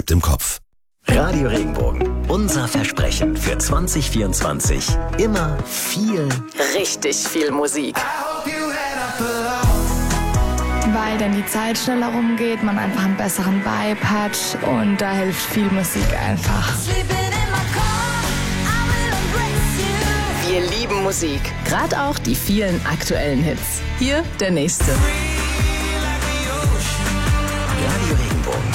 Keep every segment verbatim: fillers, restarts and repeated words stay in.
bleibt im Kopf. Radio Regenbogen, unser Versprechen für zwanzig vierundzwanzig. Immer viel, richtig viel Musik. Weil dann die Zeit schneller rumgeht, man einfach einen besseren Vibe hat und da hilft viel Musik einfach. Wir lieben Musik, gerade auch die vielen aktuellen Hits. Hier der nächste. Radio Regenbogen.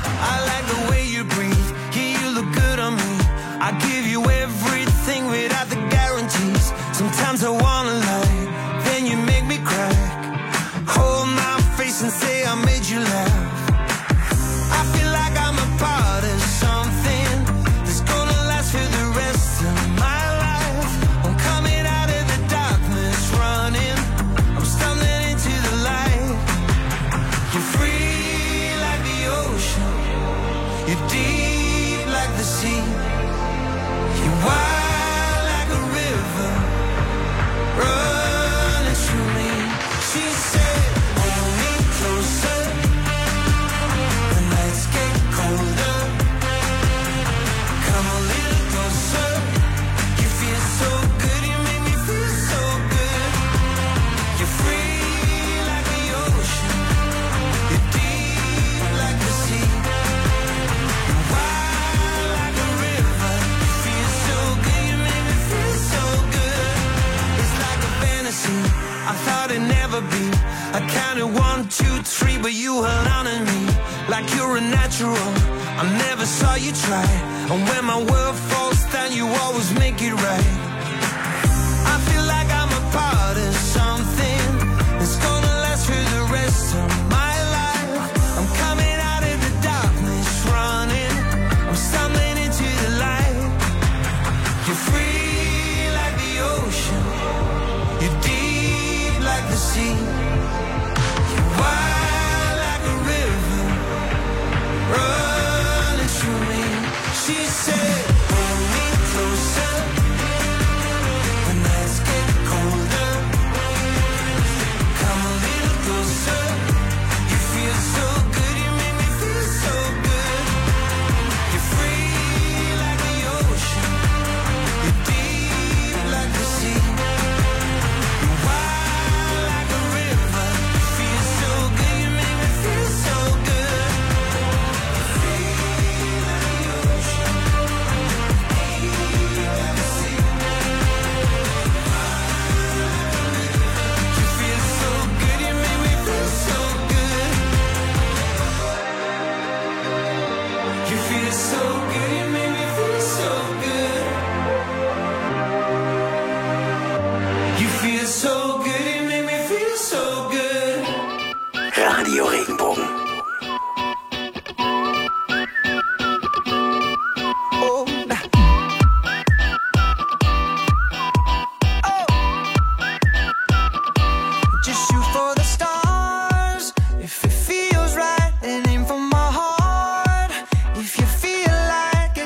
I give you everything without the guarantees. Sometimes I wanna lie, then you make me cry. Hold my face and say I made you laugh. I feel like I'm a part of something that's gonna last for the rest of my life. I'm coming out of the darkness, running. I'm stumbling into the light. You're free like the ocean. You're deep like the sea. You're wild like a river, running through me. She said, hold me closer, the nights get colder. Come a little closer, you feel so good, you make me feel so good. You're free like the ocean, you're deep like the sea. You're wild like a river, you feel so good, you make me feel so good. It's like a fantasy, I thought it'd never be. I counted one, two, three, but you held on to me like you're a natural. I never saw you try, and when my world falls down, you always make it right. I feel like I'm a part of something that's gonna last for the rest of my life. I'm coming out of the darkness, running. I'm stumbling into the light. You're free like the ocean. You're deep like the sea. You're wild like a river, running through me. She said, hold me closer, the nights get colder. Come a little closer, you feel so good, you make me feel so good. You're free like the ocean, you're deep like the sea. You're wild like a river, you feel so good, you make me feel so good. You're free like the ocean, deep like the sea. You feel so good, you make me feel so good. You feel so good, you make me feel so good. You feel so good, you make me feel so good. Radio Regenbogen. Oh, nah. Oh. Just shoot for the stars. If it feels right, then aim for my heart. If you feel like a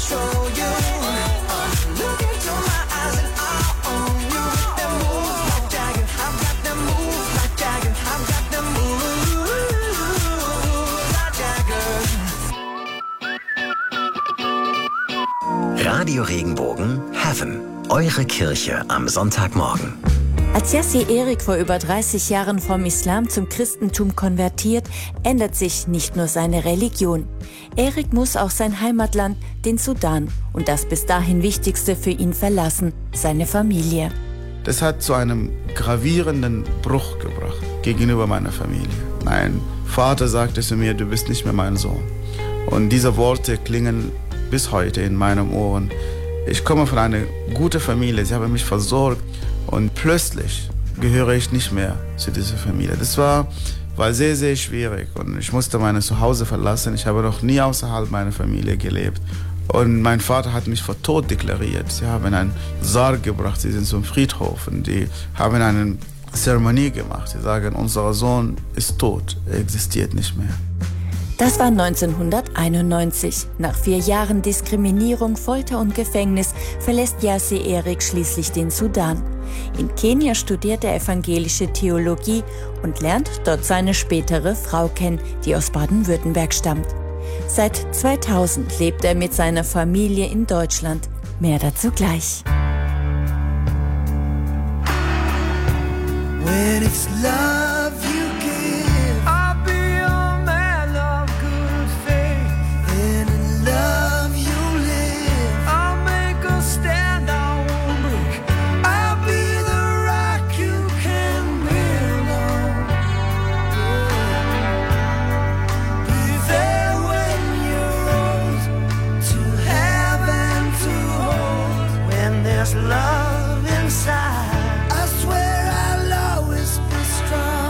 control you. Uh, look into my eyes and I'll own you. That moves like Jagger, I've got them moves like Jagger. I've got them moves like Jagger. Radio Regenbogen Heaven. Eure Kirche am Sonntagmorgen. Als Yassi Erik vor über dreißig Jahren vom Islam zum Christentum konvertiert, ändert sich nicht nur seine Religion. Erik muss auch sein Heimatland, den Sudan, und das bis dahin Wichtigste für ihn verlassen, seine Familie. Das hat zu einem gravierenden Bruch gebracht gegenüber meiner Familie. Mein Vater sagte zu mir, du bist nicht mehr mein Sohn. Und diese Worte klingen bis heute in meinen Ohren. Ich komme von einer guten Familie, sie haben mich versorgt und plötzlich gehöre ich nicht mehr zu dieser Familie. Das war, war sehr, sehr schwierig und ich musste mein Zuhause verlassen. Ich habe noch nie außerhalb meiner Familie gelebt. Und mein Vater hat mich für tot deklariert. Sie haben einen Sarg gebracht, sie sind zum Friedhof und die haben eine Zeremonie gemacht. Sie sagen, unser Sohn ist tot, er existiert nicht mehr. Das war neunzehnhunderteinundneunzig. Nach vier Jahren Diskriminierung, Folter und Gefängnis verlässt Yassi Erik schließlich den Sudan. In Kenia studiert er evangelische Theologie und lernt dort seine spätere Frau kennen, die aus Baden-Württemberg stammt. Seit zweitausend lebt er mit seiner Familie in Deutschland. Mehr dazu gleich. When it's love you give, I'll be a man of good faith. And in love you live, I'll make a stand, I won't break. I'll be the rock you can build on. Be there when you're old, to have and to hold. When there's love inside, I swear I'll always be strong.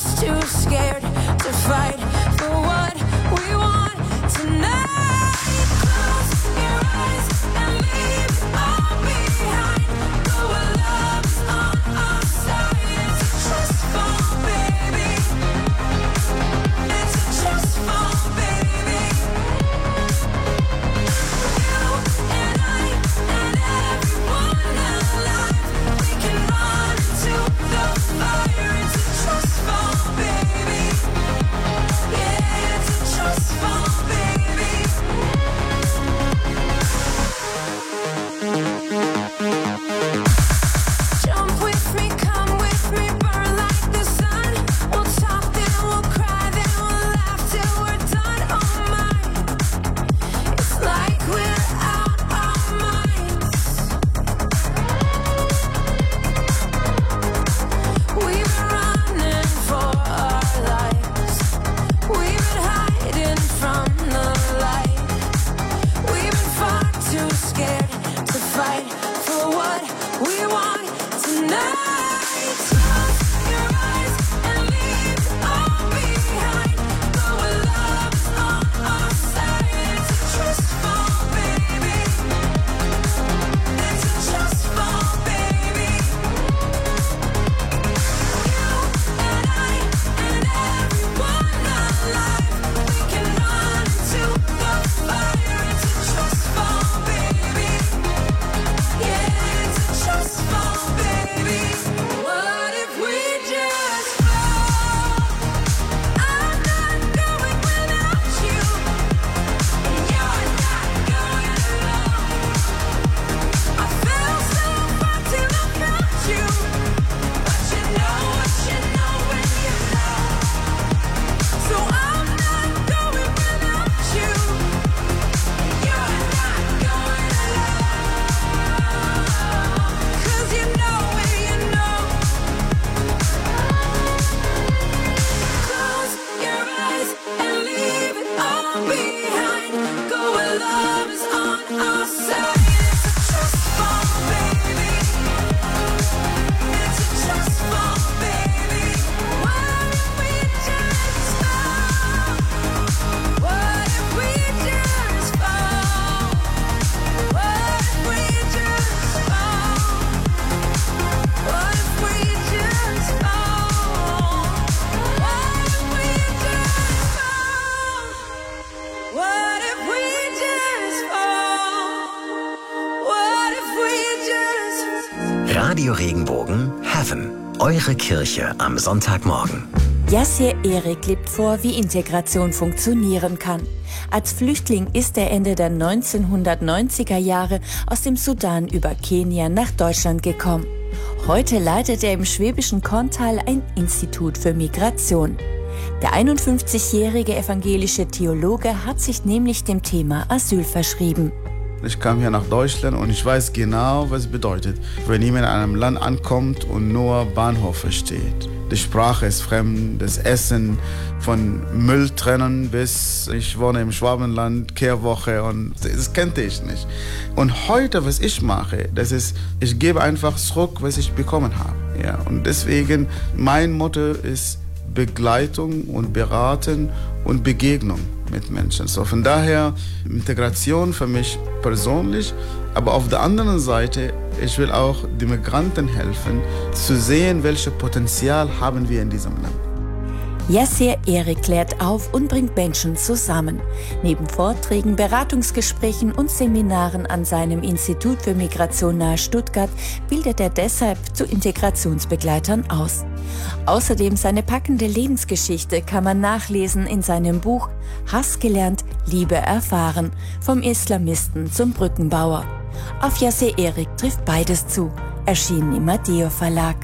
just too scared to fight for what we want tonight. Close your eyes and leave it all behind. Go where love is on our side. It's a trust fall, baby. It's a trust fall, baby. You and I and everyone alive, we can run into the fire. It's a trust fall, baby. Yeah, it's a trust fall, baby. Jump with me, come with me, burn like the sun. We'll talk, then we'll cry, then we'll laugh till we're done. Oh my, it's like we're out our minds. We've been running for our lives. We've been hiding from the light. We've been far too scared to fight for what we want tonight. Close your eyes and leave it all behind. Go where love is on our side. It's a trust fall, baby. It's a trust fall, baby. You and I and everyone alive, we can run into the fire. It's a trust fall, baby. Yeah, it's a trust fall, baby. What if we just fall? I'm not going without you, and you're not going alone. I fell so far till I found you, but you know what you know when you know. So I'm not going without you, and you're not going alone. 'Cause you know when you know. Close your eyes and leave it all behind. Go where love is on our side. It's a trust fall, baby. It's a trust fall, baby. What if we just fall? What if we just fall? What if we just fall? What if we just fall? What if we just fall? What if we just fall? What if we just Radio Regenbogen Heaven. Eure Kirche am Sonntagmorgen. Yassir Erik lebt vor, wie Integration funktionieren kann. Als Flüchtling ist er Ende der neunzehnhundertneunziger Jahre aus dem Sudan über Kenia nach Deutschland gekommen. Heute leitet er im schwäbischen Korntal ein Institut für Migration. Der einundfünfzigjährige evangelische Theologe hat sich nämlich dem Thema Asyl verschrieben. Ich kam hier nach Deutschland und ich weiß genau, was es bedeutet, wenn jemand in einem Land ankommt und nur Bahnhof versteht. Die Sprache ist fremd, das Essen von Müll trennen bis ich wohne im Schwabenland, Kehrwoche und das kannte ich nicht. Und heute, was ich mache, das ist, ich gebe einfach zurück, was ich bekommen habe. Ja, und deswegen, mein Motto ist Begleitung und Beraten und Begegnung mit Menschen. So von daher Integration für mich persönlich, aber auf der anderen Seite, ich will auch den Migranten helfen, zu sehen, welches Potenzial haben wir in diesem Land. Yassir Erik klärt auf und bringt Menschen zusammen. Neben Vorträgen, Beratungsgesprächen und Seminaren an seinem Institut für Migration nahe Stuttgart bildet er deshalb zu Integrationsbegleitern aus. Außerdem seine packende Lebensgeschichte kann man nachlesen in seinem Buch Hass gelernt, Liebe erfahren, vom Islamisten zum Brückenbauer. Auf Yassir Erik trifft beides zu, erschienen im Adeo Verlag.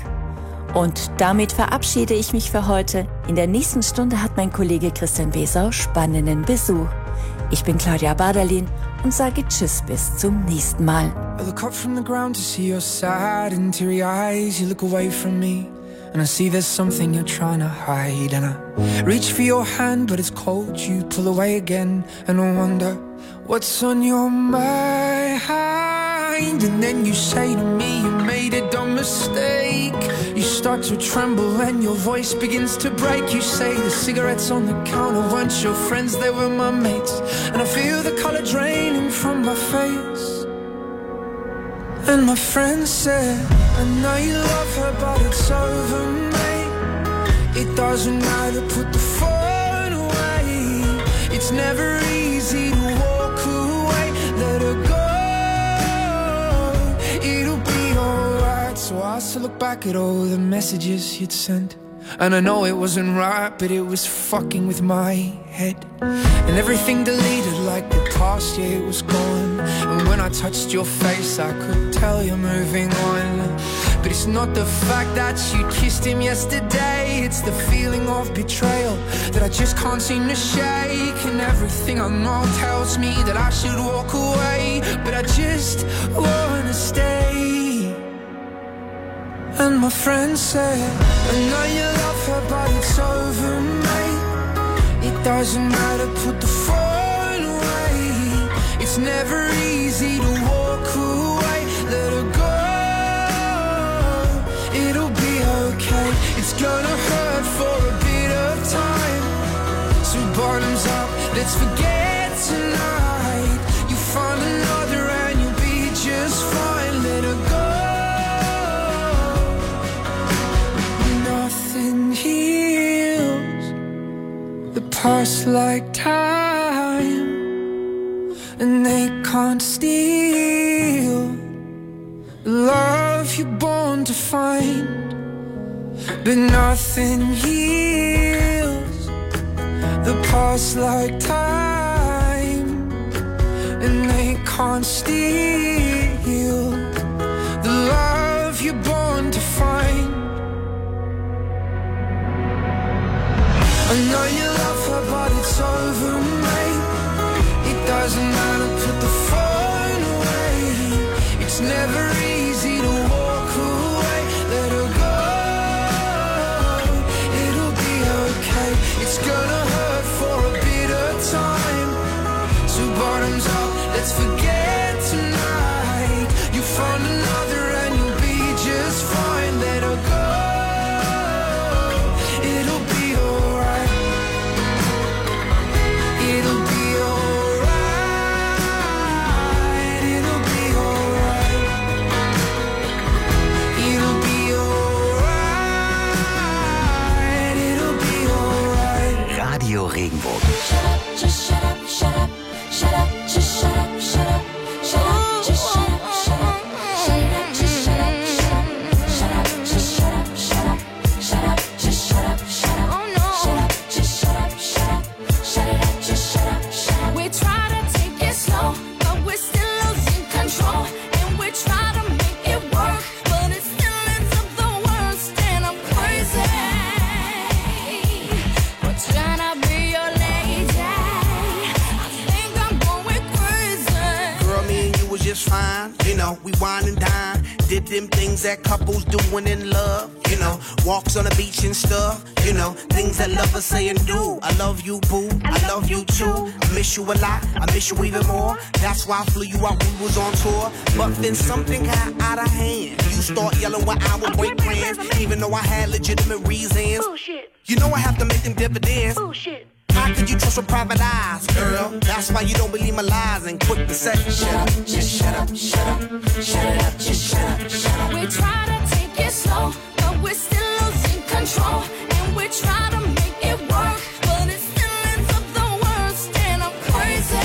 Und damit verabschiede ich mich für heute. In der nächsten Stunde hat mein Kollege Christian Wesau spannenden Besuch. Ich bin Claudia Baderlin und sage Tschüss bis zum nächsten Mal. I look up from the ground to see your sad and teary eyes. You look away from me and I see there's something you're trying to hide. And I reach for your hand but it's cold. You pull away again and I wonder what's on your mind. And then you say to me you made a dumb mistake. You start to tremble and your voice begins to break. You say the cigarettes on the counter weren't your friends, they were my mates. And I feel the color draining from my face. And my friend said, I know you love her but it's over, mate. It doesn't matter, put the phone away. It's never easy to walk away. Let her go, it'll be alright. So I still look back at all the messages you'd sent, and I know it wasn't right, but it was fucking with my head. And everything deleted like the past, yeah, it was gone. And when I touched your face, I could tell you're moving on. But it's not the fact that you kissed him yesterday, it's the feeling of betrayal that I just can't seem to shake. And everything I know tells me that I should walk away, but I just wanna stay. And my friend said, I know you love her but it's over, mate. It doesn't matter, put the phone away. It's never easy to walk away. Let her go, it'll be okay. It's gonna hurt for a bit of time. So bottoms up, let's forget tonight. You find another and you'll be just fine. Let her go. Nothing heals the past like time, and they can't steal the love you're born to find. But nothing heals the past like time, and they can't steal the love you're born to find. I know you love her but it's over, mate. It doesn't matter, put the phone away. It's never easy to walk away. Let her go, it'll be okay. It's gonna hurt for a bit of time. So bottoms up, let's forget tonight. You found another and you'll be just fine. Let her go, it'll be alright. It'll be alright. It'll be alright. It'll be alright. It'll be alright. Radio Regenbogen. Shut up, just shut up, shut up, shut up, just shut up, shut up, shut up, just shut up, shut up, shut up, just shut up, shut up, shut up, just shut up, shut up, shut up, just shut up, shut up, oh no, shut up, just shut up, shut up, shut it up, just shut up, shut up. We try to take it slow, but we're still losing control, and we try to make it work, but it still ends up the worst, and I'm crazy. We're trying to be your lady. I think I'm going crazy. Girl, me and you was just fine. You know, we wine and dine. Did them things that couples doing in love. You know, walks on the beach and stuff. You know, things that lovers say and do. I love you, boo. I love you too. I miss you a lot. I miss you even more. That's why I flew you out when we was on tour. But then something got out of hand. You start yelling when I would break plans, even though I had legitimate reasons. Bullshit, You know I have to make them dividends. bullshit. How could you trust with private eyes, girl? That's why you don't believe my lies and quick to say, shut up, just shut up, shut up, shut it up, just shut up, shut up. We try to take it slow, but we're still losing control, and we try to make it work, but it still ends up the worst, and I'm crazy.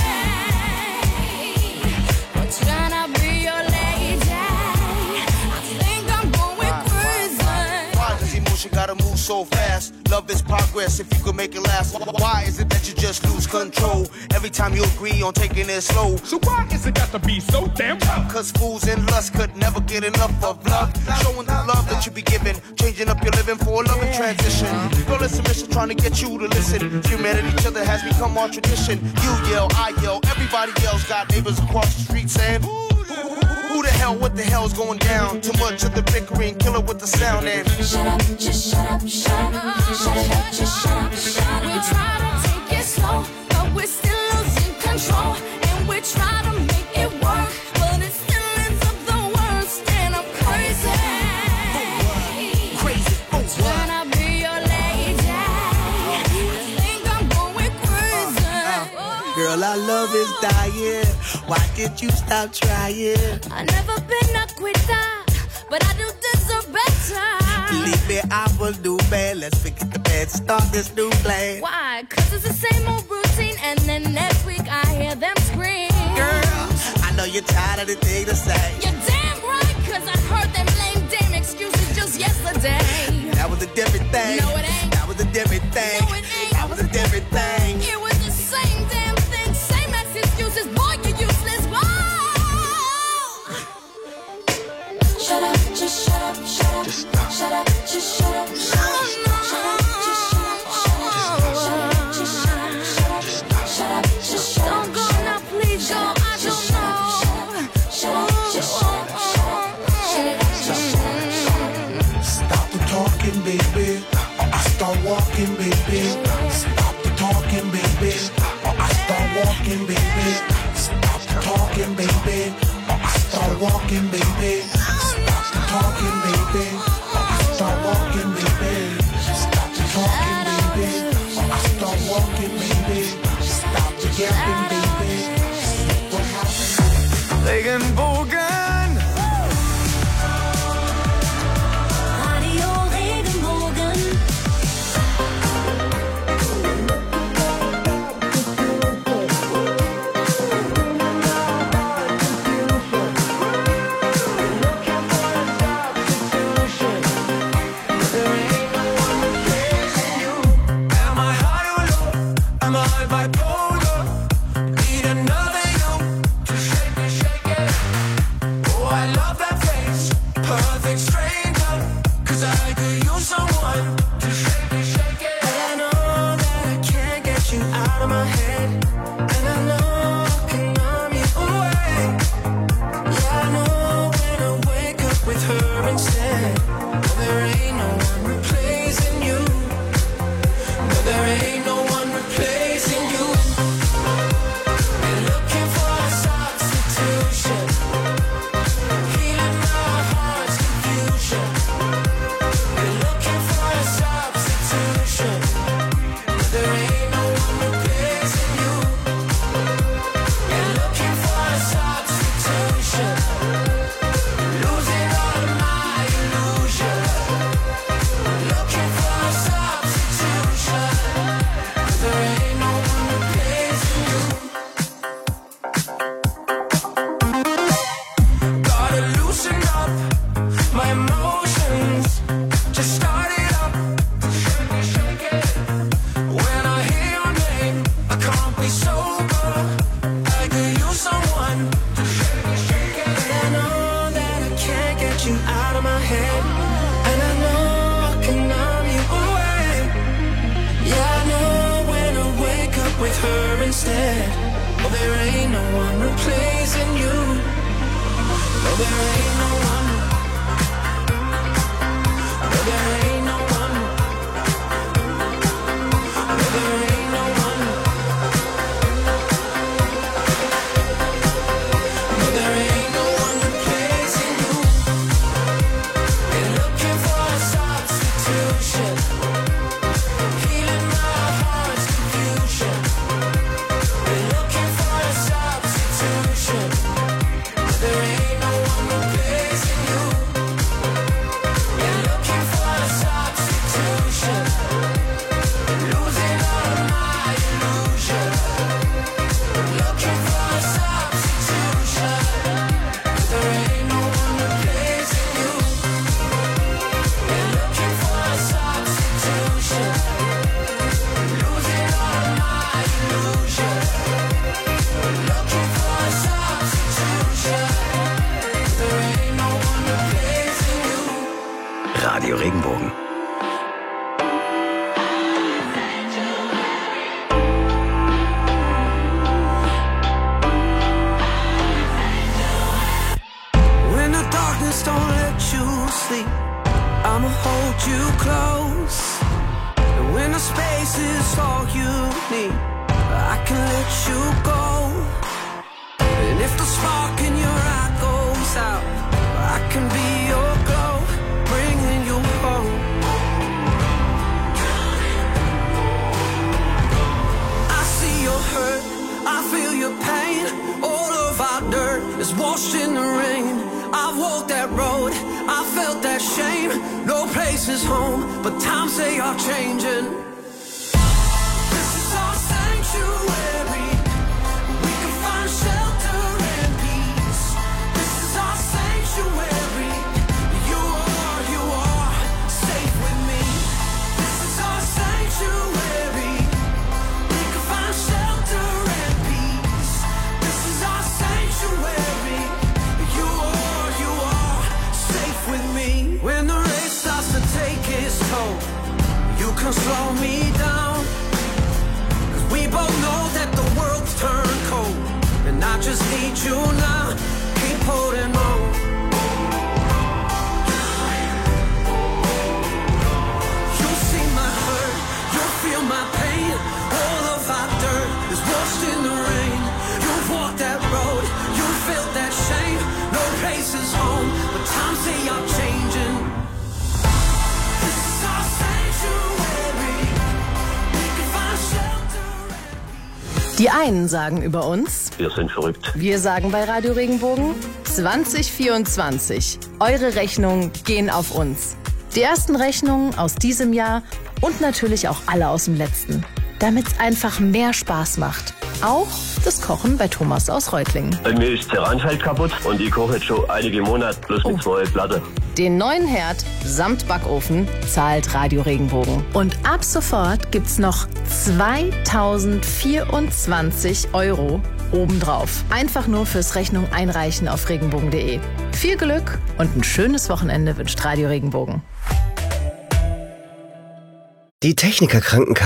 We're trying to be your lady. I think I'm going crazy. Why does emotion gotta move so fast? Love is progress if you could make it last. Why is it that you just lose control every time you agree on taking it slow? So why is it got to be so damn tough? Cause fools in lust could never get enough of love. Showing the love that you be giving, changing up your living for a loving transition. Girl, it's a mission trying to get you to listen. Humanity, each other has become our tradition. You yell, I yell, everybody yells. Got neighbors across the street saying, who the hell, what the hell's going down? Too much of the bickering, kill it with the sound and Shut up, just shut up, shut up, shut it up, just shut up, shut up. We try to take it slow, but we're still losing control, and we try to make it work, but it still ends up the worst, and I'm crazy. crazy. Girl, our love is dying. Why did you stop trying? I never been a quitter, but I do deserve better. Believe me, I will do bad. Let's forget the bad, start this new plan. Why? Cause it's the same old routine, and then next week I hear them scream. Girl, I know you're tired of the thing to say. You're damn right, cause I heard them lame damn excuses just yesterday. That was a different thing. No, it ain't. That was a different thing. No, it ain't. That was a different thing. It was the same damn thing, same as excuses. Boy, you useless. Whoa! Shut up, just shut up, shut up. Just stop. Shut up, just shut up, shut up. Shut up, just shut up, shut up. Shut up, just shut up, shut up. Shut up, just shut up. Don't go now, please go. I don't know. Shut up, just shut up, shut up. Shut up, just shut up, shut up. Stop the talking, baby. Or I start walking, baby. Stop the talking, baby. Or I start walking, baby. Stop the talking, baby. Or I start walking, baby. Stop the talking, baby. Or I start walking, baby. Stop the talking, baby. Or I start walking, baby. Stop the yapping, baby. What happened? Regenbogen. Radio Regenbogen. Am I high or low? Am I bipolar? Need another you to shake it, shake it. Oh, I love that face, perfect stranger. 'Cause I could use someone to shake it, shake it. And I know that I can't get you out of my head. And I know I can numb you away. Yeah, I know when I wake up with her instead. Well, there ain't no one replacing you. No, there ain't no one replacing you. We're looking for a substitution, healing our heart's confusion. We're looking for a substitution. No, there ain't no one replacing you. We're looking for a substitution, losing all of my illusion. Looking for a substitution. There ain't no one replacing you. Gotta loosen up my emotions. Just start it up. Shake it, shake it. When I hear your name, I can't be sober. I could use someone to shake it, shake it. But I know that I can't get you out of my head. And I know I can numb you away. Yeah, I know when I wake up with her instead. Well, there ain't no one replacing you. No, there ain't no one. No, there ain't no one. No, there ain't no one. No, there ain't no one replacing you. We're looking for a substitution, healing our heart's confusion. We're looking for a substitution. There ain't no one replacing you. We're looking for a substitution, losing all of my illusion. Looking for a substitution. There ain't no one replacing you. We're looking for a substitution, losing all of my illusion. Looking for a substitution. There ain't no one replacing you. Radio Regenbogen. When the darkness don't let you sleep, I'ma hold you close. And when the space is all you need, I can let you go. And if the spark in your eye goes out, I can be your glow, bringing you home. I see your hurt, I place is home, but times they are changing. This is our sanctuary. We can find shelter and peace. This is our sanctuary. You are, you are safe with me. This is our sanctuary. We can find shelter and peace. This is our sanctuary. You are, you are safe with me. When the rain starts to take its toll, you can slow me down. Cause we both know that the world's turned cold, and I just need you now. Keep holding on. You'll see my hurt, you'll feel my pain. All of our dirt is washed in the rain. You've walked that road, you felt that shame. No place is home, but times they are changing. This is our sanctuary. We can find shelter. Die einen sagen über uns, wir sind verrückt. Wir sagen bei Radio Regenbogen, zwanzig vierundzwanzig. Eure Rechnungen gehen auf uns. Die ersten Rechnungen aus diesem Jahr und natürlich auch alle aus dem letzten. Damit es einfach mehr Spaß macht. Auch das Kochen bei Thomas aus Reutlingen. Bei mir ist der Randfeld kaputt und ich koche jetzt schon einige Monate plus mit zwei Platte. Den neuen Herd samt Backofen zahlt Radio Regenbogen. Und ab sofort gibt's noch zweitausendvierundzwanzig Euro obendrauf. Einfach nur fürs Rechnung einreichen auf regenbogen punkt de. Viel Glück und ein schönes Wochenende wünscht Radio Regenbogen. Die Techniker Krankenkasse